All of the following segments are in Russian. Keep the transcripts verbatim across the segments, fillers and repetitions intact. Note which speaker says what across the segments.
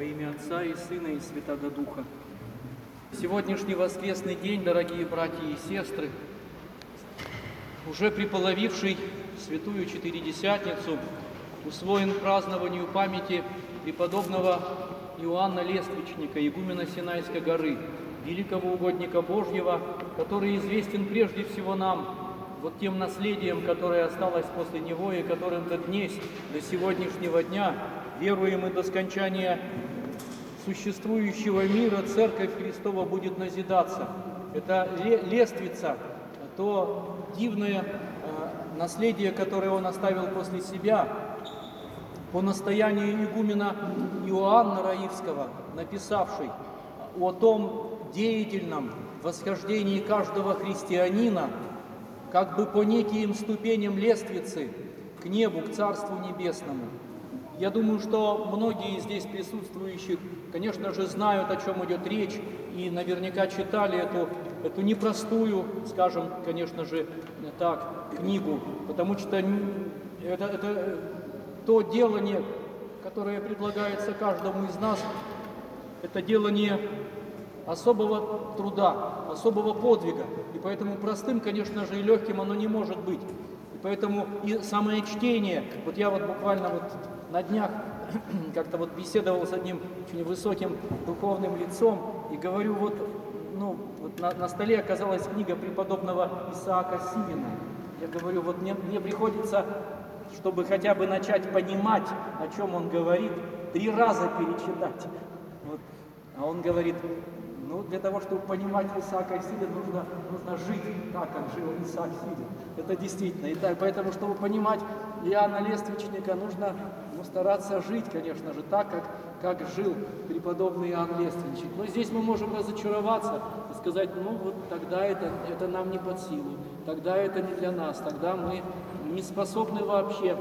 Speaker 1: Во имя Отца и Сына и Святаго Духа. Сегодняшний воскресный день, дорогие братья и сестры, уже приполовивший Святую Четыредесятницу, усвоен празднованию памяти преподобного Иоанна Лествичника, игумена Синайской горы, великого угодника Божьего, который известен прежде всего нам вот тем наследием, которое осталось после него и которым до дней, до сегодняшнего дня, веруем и до скончания существующего мира, Церковь Христова будет назидаться. Это лествица, то дивное э, наследие, которое он оставил после себя, по настоянию игумена Иоанна Раивского, написавший о том деятельном восхождении каждого христианина, как бы по неким ступеням лествицы к небу, к Царству Небесному. Я думаю, что многие здесь присутствующих, конечно же, знают, о чем идет речь, и наверняка читали эту, эту непростую, скажем, конечно же, так, книгу, потому что это, это то делание, которое предлагается каждому из нас, это делание особого труда, особого подвига, и поэтому простым, конечно же, и легким оно не может быть. И поэтому и самое чтение, вот я вот буквально вот на днях как-то вот беседовал с одним очень высоким духовным лицом и говорю, вот, ну, вот на, на столе оказалась книга преподобного Исаака Сивина. Я говорю, вот мне, мне приходится, чтобы хотя бы начать понимать, о чем он говорит, три раза перечитать. Вот. А он говорит, ну, для того, чтобы понимать Исаака Сивина, нужно, нужно жить так, как жил Исаак Сивин. Это действительно. И так, поэтому, чтобы понимать Иоанна Лествичника, нужно ну, стараться жить, конечно же, так, как, как жил преподобный Иоанн Лествичник. Но здесь мы можем разочароваться и сказать, ну, вот тогда это, это нам не под силу, тогда это не для нас, тогда мы не способны вообще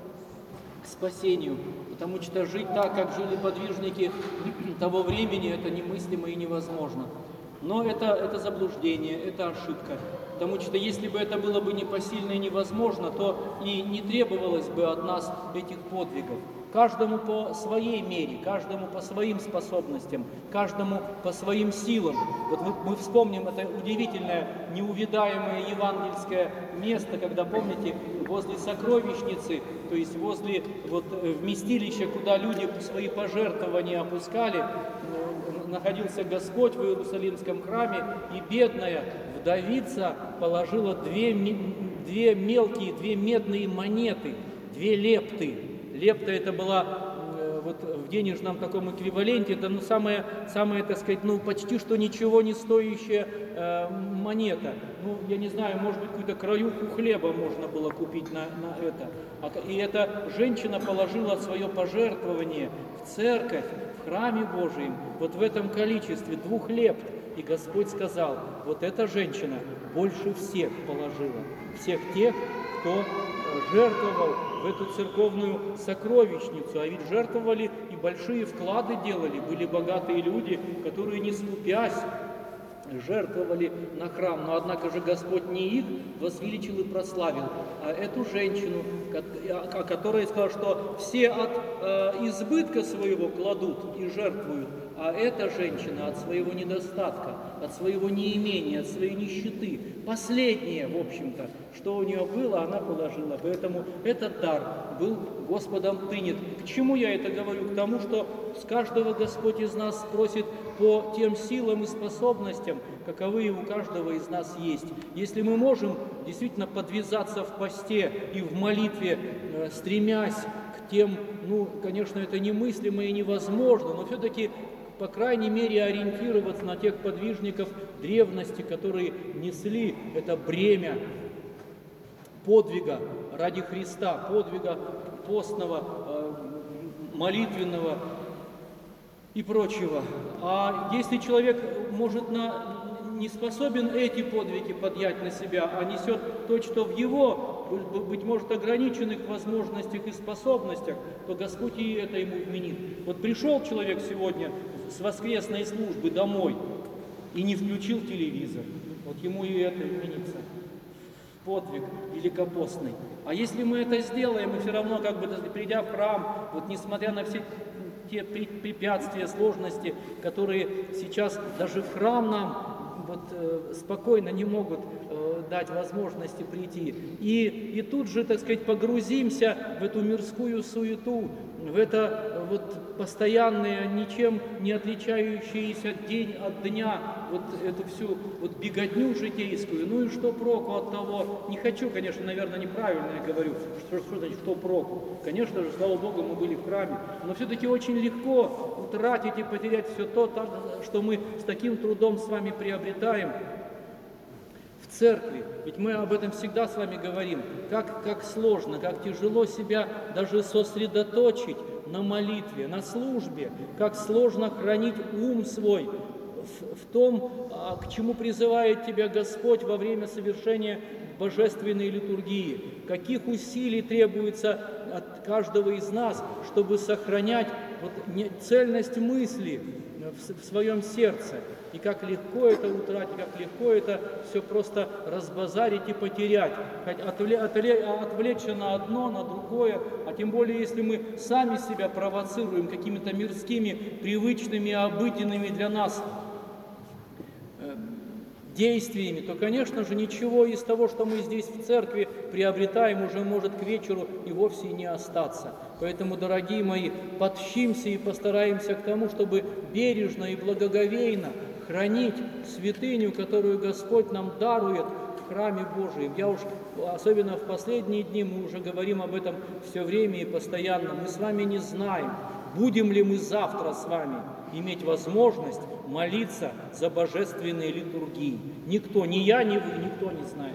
Speaker 1: к спасению, потому что жить так, как жили подвижники того времени, это немыслимо и невозможно. Но это, это заблуждение, это ошибка, потому что если бы это было бы непосильно и невозможно, то и не требовалось бы от нас этих подвигов. Каждому по своей мере, каждому по своим способностям, каждому по своим силам. Вот мы, мы вспомним это удивительное, неувидаемое евангельское место, когда, помните, возле сокровищницы, то есть возле вот, вместилища, куда люди свои пожертвования опускали, находился Господь в Иерусалимском храме, и бедная вдовица положила две, две мелкие, две медные монеты, две лепты. Лепта это была э, вот в денежном таком эквиваленте, это ну, самая, самая, так сказать, ну почти что ничего не стоящая э, монета. Ну, я не знаю, может быть, какую-то краюху хлеба можно было купить на, на это. И эта женщина положила свое пожертвование в церковь, в храме Божием, вот в этом количестве двух лепт. И Господь сказал, вот эта женщина больше всех положила, всех тех, кто жертвовал в эту церковную сокровищницу, а ведь жертвовали и большие вклады делали, были богатые люди, которые не скупясь жертвовали на храм, но однако же Господь не их возвеличил и прославил, а эту женщину, которая сказала, что все от э, избытка своего кладут и жертвуют, а эта женщина от своего недостатка, от своего неимения, от своей нищеты, последнее, в общем-то, что у нее было, она положила. Поэтому этот дар был Господом принят. К чему я это говорю? К тому, что с каждого Господь из нас спросит по тем силам и способностям, каковые у каждого из нас есть. Если мы можем действительно подвязаться в посте и в молитве, стремясь к тем, ну, конечно, это немыслимо и невозможно, но все-таки по крайней мере, ориентироваться на тех подвижников древности, которые несли это бремя подвига ради Христа, подвига постного, молитвенного и прочего. А если человек может на, не способен эти подвиги поднять на себя, а несет то, что в его, быть может, ограниченных возможностях и способностях, то Господь и это ему вменит. Вот пришел человек сегодня с воскресной службы домой и не включил телевизор, вот ему и это вменится. Подвиг великопостный. А если мы это сделаем, мы все равно, как бы придя в храм, вот несмотря на все те препятствия, сложности, которые сейчас даже в храм нам вот, э, спокойно не могут э, дать возможности прийти. И, и тут же, так сказать, погрузимся в эту мирскую суету, в это вот постоянное, ничем не отличающееся день от дня, вот эту всю вот беготню житейскую. Ну и что проку от того? Не хочу, конечно, наверное, неправильно я говорю, что, что значит, что проку. Конечно же, слава Богу, мы были в храме, но все-таки очень легко утратить и потерять все то, что мы с таким трудом с вами приобретаем в церкви. Ведь мы об этом всегда с вами говорим, как, как сложно, как тяжело себя даже сосредоточить на молитве, на службе, как сложно хранить ум свой в, в том, к чему призывает тебя Господь во время совершения божественной литургии. Каких усилий требуется от каждого из нас, чтобы сохранять вот цельность мысли в, в своем сердце. И как легко это утратить, как легко это все просто разбазарить и потерять. Отвлечься на одно, на другое, а тем более, если мы сами себя провоцируем какими-то мирскими, привычными, обыденными для нас действиями, то, конечно же, ничего из того, что мы здесь в церкви приобретаем, уже может к вечеру и вовсе не остаться. Поэтому, дорогие мои, подщимся и постараемся к тому, чтобы бережно и благоговейно хранить святыню, которую Господь нам дарует в храме Божием. Я уж, особенно в последние дни, мы уже говорим об этом все время и постоянно. Мы с вами не знаем, будем ли мы завтра с вами иметь возможность молиться за божественные литургии. Никто, ни я, ни вы, никто не знает.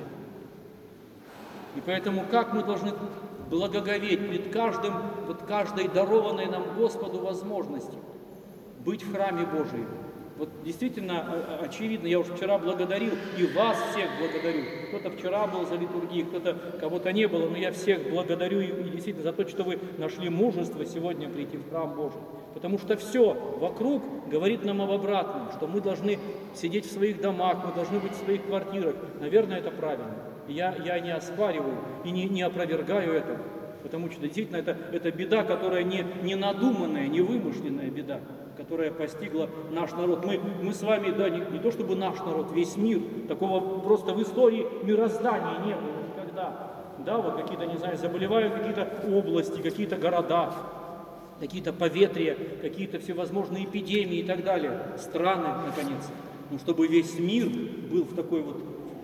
Speaker 1: И поэтому как мы должны благоговеть пред каждым, вот каждой дарованной нам Господу возможностью быть в храме Божием. Вот действительно, очевидно, я уже вчера благодарил, и вас всех благодарю. Кто-то вчера был за литургией, кто-то, кого-то не было, но я всех благодарю и, и действительно за то, что вы нашли мужество сегодня прийти в храм Божий. Потому что все вокруг говорит нам об обратном, что мы должны сидеть в своих домах, мы должны быть в своих квартирах. Наверное, это правильно. Я, я не оспариваю и не, не опровергаю это, потому что действительно это, это беда, которая не, не надуманная, не вымышленная беда, которая постигла наш народ. Мы, мы с вами, да, не, не то чтобы наш народ, весь мир, такого просто в истории мироздания не было никогда. Да, вот какие-то, не знаю, заболевают какие-то области, какие-то города, какие-то поветрия, какие-то всевозможные эпидемии и так далее. Страны, наконец. Но чтобы весь мир был в такой вот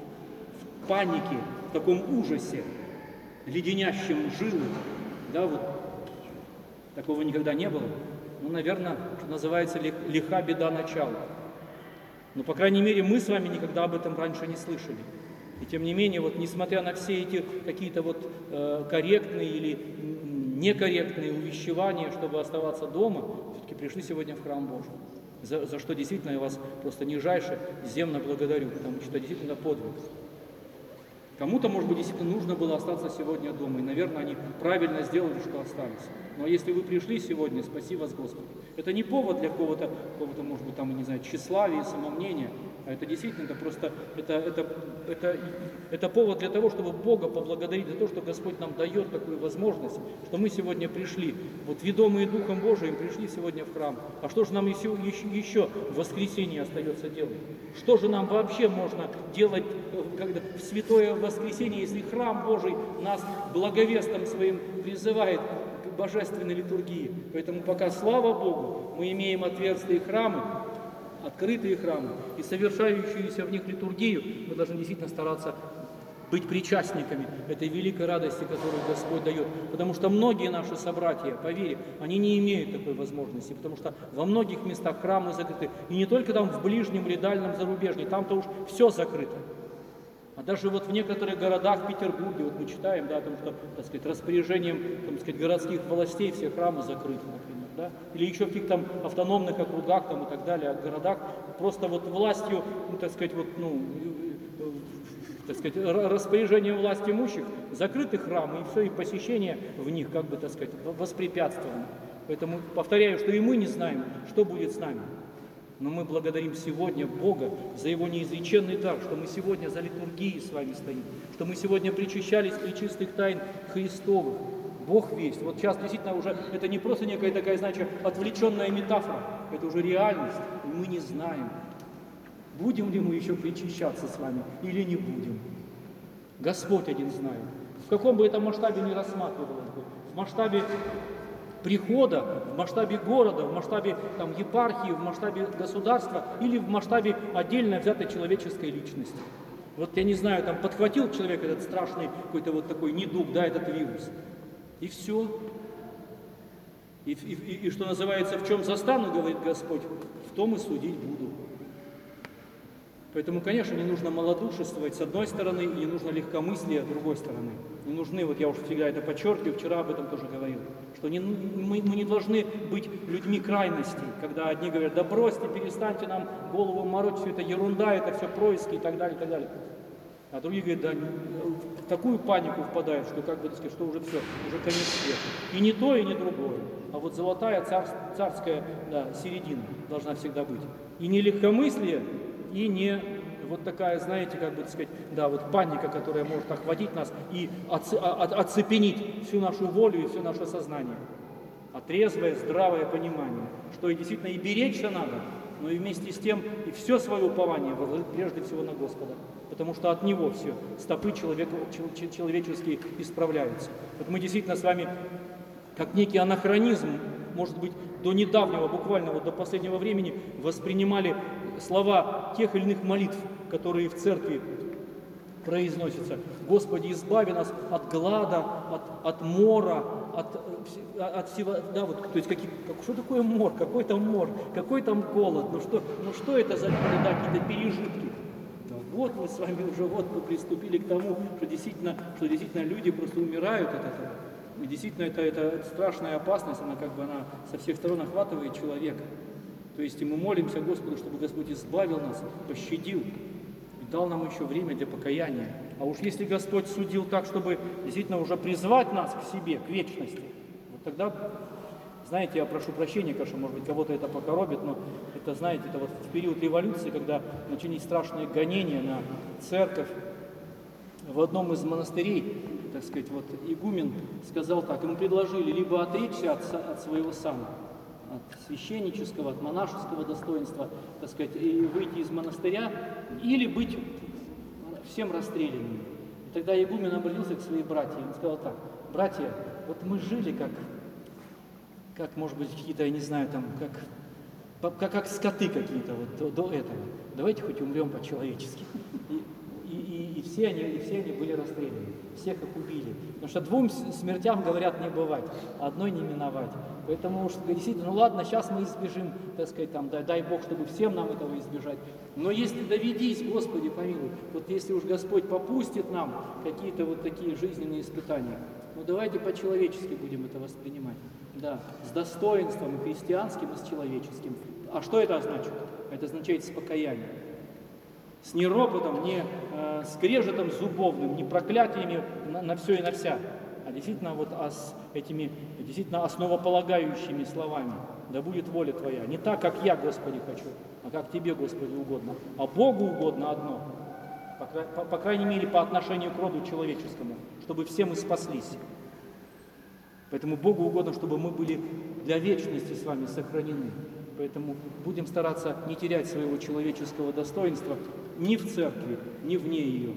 Speaker 1: в панике, в таком ужасе, леденящем жилы, да, вот такого никогда не было. Ну, наверное, что называется, лиха беда начала. Но, по крайней мере, мы с вами никогда об этом раньше не слышали. И тем не менее, вот, несмотря на все эти какие-то вот э, корректные или некорректные увещевания, чтобы оставаться дома, все-таки пришли сегодня в храм Божий. За, за что действительно я вас просто нижайше земно благодарю, потому что действительно подвиг. Кому-то, может быть, действительно нужно было остаться сегодня дома, и, наверное, они правильно сделали, что остались. Но если вы пришли сегодня, спаси вас, Господи. Это не повод для какого-то, какого-то, может быть, там, не знаю, тщеславия, самомнения, а это действительно, это просто, это, это, это, это повод для того, чтобы Бога поблагодарить за то, что Господь нам дает такую возможность, что мы сегодня пришли, вот ведомые Духом Божиим, пришли сегодня в храм. А что же нам еще, еще, еще в воскресенье остается делать? Что же нам вообще можно делать когда, в святое воскресенье, если храм Божий нас благовестом своим призывает к божественной литургии? Поэтому пока, слава Богу, мы имеем отверстые храмы, открытые храмы и совершающуюся в них литургию, мы должны действительно стараться быть причастниками этой великой радости, которую Господь дает. Потому что многие наши собратья, по вере, они не имеют такой возможности, потому что во многих местах храмы закрыты. И не только там в ближнем или дальнем зарубежье, там-то уж все закрыто. А даже вот в некоторых городах, в Петербурге, вот мы читаем, да, о том, что, так сказать, распоряжением, так сказать, городских властей все храмы закрыты, например, да, или еще в каких-то там автономных округах там и так далее, о городах, просто вот властью, ну, так сказать, вот, ну, так сказать, распоряжением власти имущих закрыты храмы, и все, и посещение в них, как бы, так сказать, воспрепятствовано. Поэтому повторяю, что и мы не знаем, что будет с нами. Но мы благодарим сегодня Бога за Его неизреченный дар, что мы сегодня за литургией с вами стоим, что мы сегодня причащались пречистых тайн Христовых. Бог весть. Вот сейчас действительно уже это не просто некая такая, значит, отвлеченная метафора, это уже реальность, и мы не знаем, будем ли мы еще причащаться с вами или не будем. Господь один знает. В каком бы это масштабе ни рассматривалось бы, в масштабе прихода, в масштабе города, в масштабе там, епархии, в масштабе государства или в масштабе отдельно взятой человеческой личности. Вот я не знаю, там подхватил человек этот страшный какой-то вот такой недуг, да, этот вирус, и все. И, и, и, и что называется, в чем застану, говорит Господь, в том и судить буду. Поэтому, конечно, не нужно малодушествовать с одной стороны, и не нужно легкомыслие с другой стороны. Не нужны, вот я уже всегда это подчеркиваю, вчера об этом тоже говорил, что не, мы, мы не должны быть людьми крайностей, когда одни говорят, да бросьте, перестаньте нам голову морочить, все это ерунда, это все происки и так далее, и так далее. А другие говорят, да, в такую панику впадают, что как бы, так сказать, что уже все, уже конец света. И не то, и не другое. А вот золотая цар, царская да, середина должна всегда быть. И не легкомыслие, и не вот такая, знаете, как бы, так сказать, да, вот паника, которая может охватить нас и оце, о, оцепенить всю нашу волю и все наше сознание. А трезвое, здравое понимание, что и действительно и беречься надо, но и вместе с тем и все свое упование возложить прежде всего на Господа. Потому что от Него все, стопы человека, человеческие исправляются. Вот мы действительно с вами, как некий анахронизм, может быть, до недавнего, буквально вот до последнего времени, воспринимали слова тех или иных молитв, которые в церкви произносятся. Господи, избави нас от глада, от, от мора, от, от всего, да, вот, то есть, какие, как, что такое мор, какой там мор, какой там голод, ну что, ну что это за да, какие-то пережитки? Да, вот мы с вами уже вот мы приступили к тому, что действительно, что действительно люди просто умирают от этого. И действительно, это, это страшная опасность, она как бы она со всех сторон охватывает человека. То есть и мы молимся Господу, чтобы Господь избавил нас, пощадил и дал нам еще время для покаяния. А уж если Господь судил так, чтобы действительно уже призвать нас к себе, к вечности, вот тогда, знаете, я прошу прощения, конечно, может быть, кого-то это покоробит, но это, знаете, это вот в период революции, когда начались страшные гонения на церковь, в одном из монастырей, так сказать, вот игумен сказал так, ему предложили либо отречься от, от своего сана, от священнического, от монашеского достоинства, так сказать, и выйти из монастыря, или быть всем расстрелянным. И тогда игумен обратился к своим братьям и сказал так, братья, вот мы жили как, как может быть, какие-то, я не знаю, там, как, как, как скоты какие-то вот до, до этого. Давайте хоть умрем по-человечески. И, и, и, все они, и все они были расстреляны, всех их убили. Потому что двум смертям, говорят, не бывать, а одной не миновать. Поэтому уж действительно, ну ладно, сейчас мы избежим, так сказать, там, дай, дай Бог, чтобы всем нам этого избежать. Но если доведись, Господи, помилуй, вот если уж Господь попустит нам какие-то вот такие жизненные испытания, ну давайте по-человечески будем это воспринимать. Да, с достоинством и христианским, и с человеческим. А что это означает? Это означает с покаянием. С не ропотом, не э, скрежетом зубовным, не проклятиями на, на все и на вся, а действительно вот а с этими действительно основополагающими словами. Да будет воля Твоя. Не так, как я, Господи, хочу, а как Тебе, Господи, угодно. А Богу угодно одно. По, по, по крайней мере, по отношению к роду человеческому, чтобы все мы спаслись. Поэтому Богу угодно, чтобы мы были для вечности с вами сохранены. Поэтому будем стараться не терять своего человеческого достоинства ни в церкви, ни вне ее,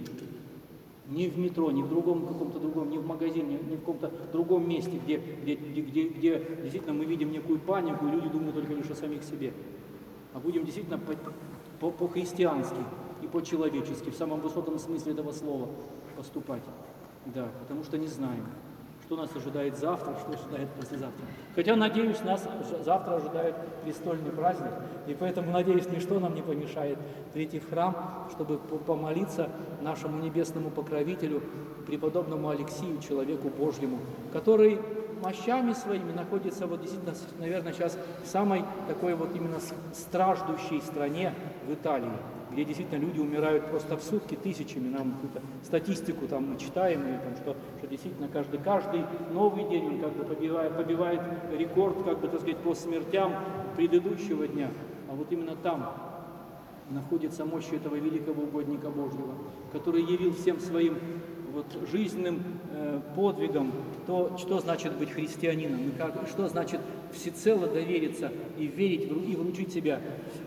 Speaker 1: ни в метро, ни в другом каком-то другом, ни в магазине, ни в каком-то другом месте, где, где, где, где действительно мы видим некую панику, и люди думают только лишь о самих себе. А будем действительно по, по, по-христиански и по-человечески, в самом высоком смысле этого слова поступать. Да, потому что не знаем, что нас ожидает завтра, что ожидает послезавтра. Хотя, надеюсь, нас завтра ожидает престольный праздник, и поэтому, надеюсь, ничто нам не помешает прийти в храм, чтобы помолиться нашему небесному покровителю, преподобному Алексию, человеку Божьему, который мощами своими находится, вот действительно, наверное, сейчас в самой такой вот именно страждущей стране, в Италии, где действительно люди умирают просто в сутки тысячами. Нам какую-то статистику там мы читаем, и, там, что, что действительно каждый, каждый новый день он как бы побивает, побивает рекорд, как бы, так сказать, по смертям предыдущего дня. А вот именно там находится мощь этого великого угодника Божьего, который явил всем своим вот жизненным э, подвигом, то что значит быть христианином, и как, что значит всецело довериться и верить в, и вручить себя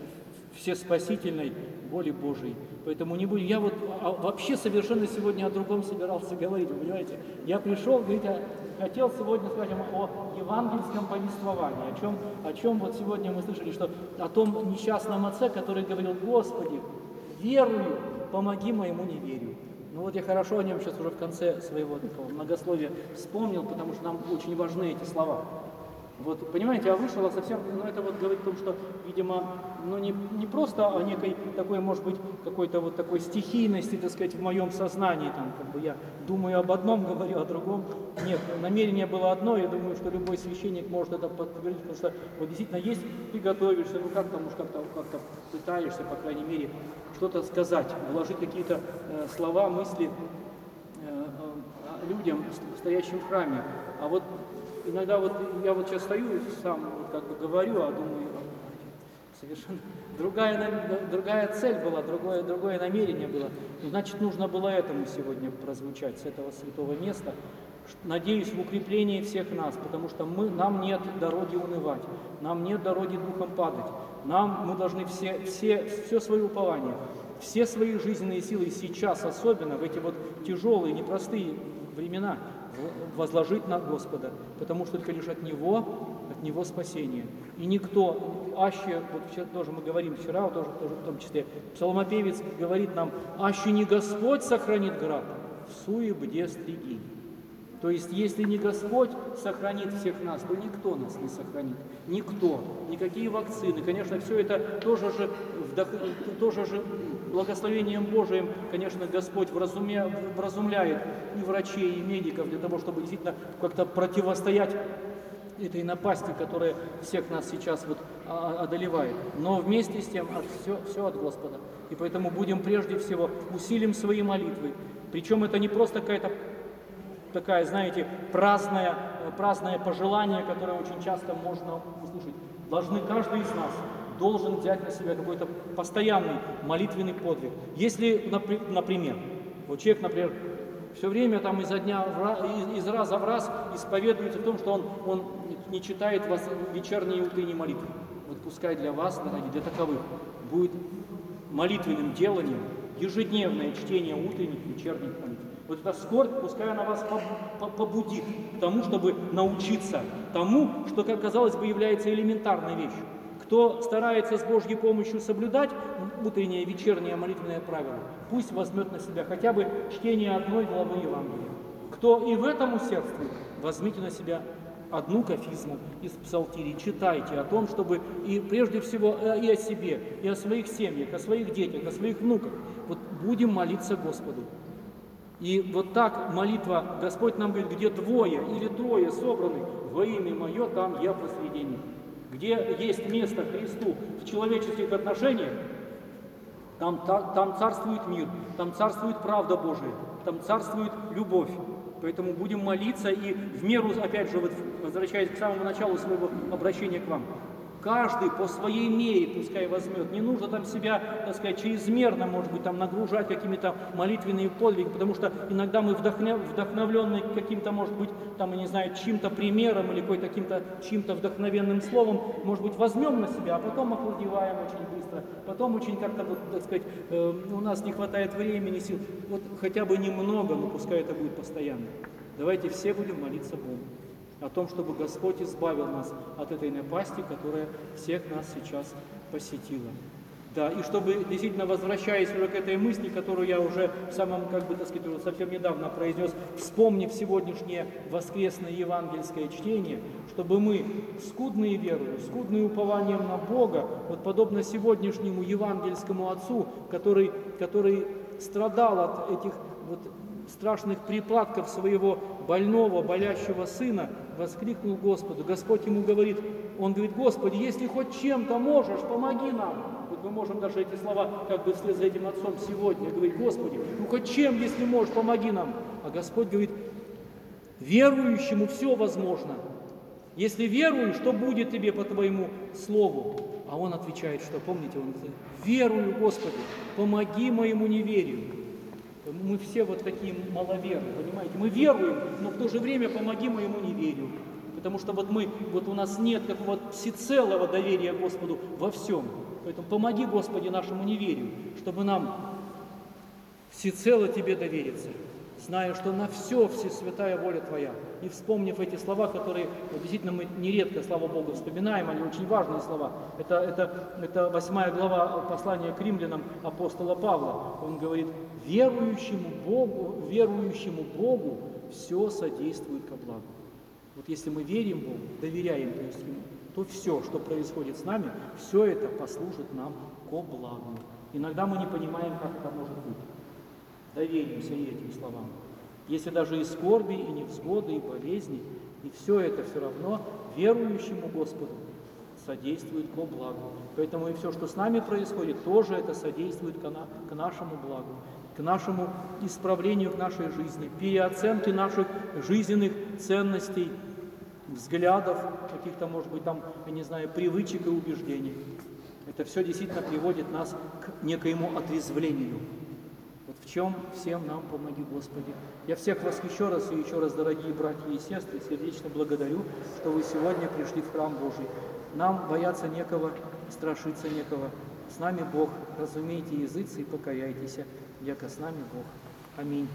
Speaker 1: всеспасительной воле Божией. Поэтому не будем. Я вот а, вообще совершенно сегодня о другом собирался говорить, вы понимаете? Я пришел, говорить, а, хотел сегодня сказать вам о евангельском повествовании, о чем, о чем вот сегодня мы слышали, что о том несчастном отце, который говорил: Господи, верую, помоги моему неверию. Ну вот я хорошо о нем сейчас уже в конце своего такого многословия вспомнил, потому что нам очень важны эти слова. Вот, понимаете, а вышел а совсем, ну это вот говорит о том, что, видимо, ну не, не просто о некой такой, может быть, какой-то вот такой стихийности, так сказать, в моем сознании, там, как бы я думаю об одном, говорю о другом. Нет, намерение было одно, я думаю, что любой священник может это подтвердить, потому что вот действительно есть, ты готовишься, ну как там уж как-то как-то пытаешься, по крайней мере, что-то сказать, вложить какие-то э, слова, мысли э, э, людям, стоящим в храме. А вот иногда вот я вот сейчас стою и сам вот как бы говорю, а думаю, совершенно другая, другая цель была, другое, другое намерение было. Значит, нужно было этому сегодня прозвучать с этого святого места. Надеюсь, в укреплении всех нас, потому что мы, нам нет дороги унывать, нам нет дороги духом падать. Нам, мы должны все, все, все свое упование, все свои жизненные силы сейчас, особенно в эти вот тяжелые, непростые времена, возложить на Господа, потому что только лишь от Него, от Него спасение. И никто, аще, вот вчера, тоже мы говорим вчера, вот тоже, тоже в том числе, псалмопевец говорит нам: аще не Господь сохранит град, суе бде стриги. То есть, если не Господь сохранит всех нас, то никто нас не сохранит. Никто. Никакие вакцины. Конечно, все это тоже же, вдох... тоже же благословением Божиим, конечно, Господь вразумя... вразумляет и врачей, и медиков для того, чтобы действительно как-то противостоять этой напасти, которая всех нас сейчас вот одолевает. Но вместе с тем от... все, все от Господа. И поэтому будем прежде всего усилим свои молитвы. Причем это не просто какая-то такая, знаете, праздное, праздное пожелание, которое очень часто можно услышать. Должны, каждый из нас должен взять на себя какой-то постоянный молитвенный подвиг. Если, например, вот человек, например, все время там изо дня, из раза в раз исповедуется в том, что он, он не читает вас вечерние и утренние молитвы. Вот пускай для вас, дорогие, для таковых, будет молитвенным деланием ежедневное чтение утренних и вечерних молитв. Вот эта скорбь, пускай она вас побудит к тому, чтобы научиться тому, что, как казалось бы, является элементарной вещью. Кто старается с Божьей помощью соблюдать утреннее и вечернее молитвенное правило, пусть возьмет на себя хотя бы чтение одной главы Евангелия. Кто и в этом усердствует, возьмите на себя одну кафизму из псалтирей, читайте о том, чтобы и прежде всего и о себе, и о своих семьях, о своих детях, о своих внуках. Вот будем молиться Господу. И вот так молитва, Господь нам говорит, где двое или трое собраны во имя Мое, там я посреди них. Где есть место Христу в человеческих отношениях, там, там царствует мир, там царствует правда Божия, там царствует любовь. Поэтому будем молиться и в меру, опять же, вот, возвращаясь к самому началу своего обращения к вам, каждый по своей мере пускай возьмет. Не нужно там себя, так сказать, чрезмерно, может быть, там нагружать какими-то молитвенными подвигами, потому что иногда мы вдохня, вдохновленные каким-то, может быть, там, я не знаю, чьим-то примером или какой-то каким-то чьим-то вдохновенным словом, может быть, возьмем на себя, а потом охладеваем очень быстро, потом очень как-то, вот, так сказать, э, у нас не хватает времени, сил. Вот хотя бы немного, но пускай это будет постоянно. Давайте все будем молиться Богу о том, чтобы Господь избавил нас от этой напасти, которая всех нас сейчас посетила. Да, и чтобы, действительно, возвращаясь уже к этой мысли, которую я уже в самом, как бы, так сказать, уже совсем недавно произнес, вспомнив сегодняшнее воскресное евангельское чтение, чтобы мы, скудные верою, скудные упованием на Бога, вот подобно сегодняшнему евангельскому отцу, который, который страдал от этих вот страшных припадков своего больного, болящего сына, воскликнул Господу. Господь ему говорит, он говорит, Господи, если хоть чем-то можешь, помоги нам. Вот мы можем даже эти слова, как бы вслед за этим отцом сегодня, говорить, Господи, ну хоть чем, если можешь, помоги нам. А Господь говорит, верующему все возможно. Если веруешь, что будет тебе по твоему слову? А он отвечает, что, помните, он говорит, верую, Господи, помоги моему неверию. Мы все вот такие маловерные, понимаете? Мы веруем, но в то же время помоги моему неверию. Потому что вот мы, вот у нас нет какого-то всецелого доверия Господу во всем. Поэтому помоги, Господи, нашему неверию, чтобы нам всецело Тебе довериться, зная, что на все всесвятая воля Твоя. И вспомнив эти слова, которые действительно мы нередко, слава Богу, вспоминаем, они очень важные слова. Это, это, это восьмая глава послания к римлянам апостола Павла. Он говорит: верующему Богу, верующему Богу все содействует ко благу. Вот если мы верим Богу, доверяем то есть Ему, то все, что происходит с нами, все это послужит нам ко благу. Иногда мы не понимаем, как это может быть. Доверимся и этим словам. Если даже и скорби, и невзгоды, и болезни, и все это все равно верующему Господу содействует ко благу. Поэтому и все, что с нами происходит, тоже это содействует к, на, к нашему благу, к нашему исправлению, к нашей жизни, переоценке наших жизненных ценностей, взглядов, каких-то, может быть, там, я не знаю, привычек и убеждений. Это все действительно приводит нас к некоему отрезвлению. Вот в чем всем нам помоги, Господи. Я всех вас еще раз и еще раз, дорогие братья и сестры, сердечно благодарю, что вы сегодня пришли в храм Божий. Нам бояться некого, страшиться некого. С нами Бог. Разумейте языцы и покаяйтесь, яко с нами Бог. Аминь.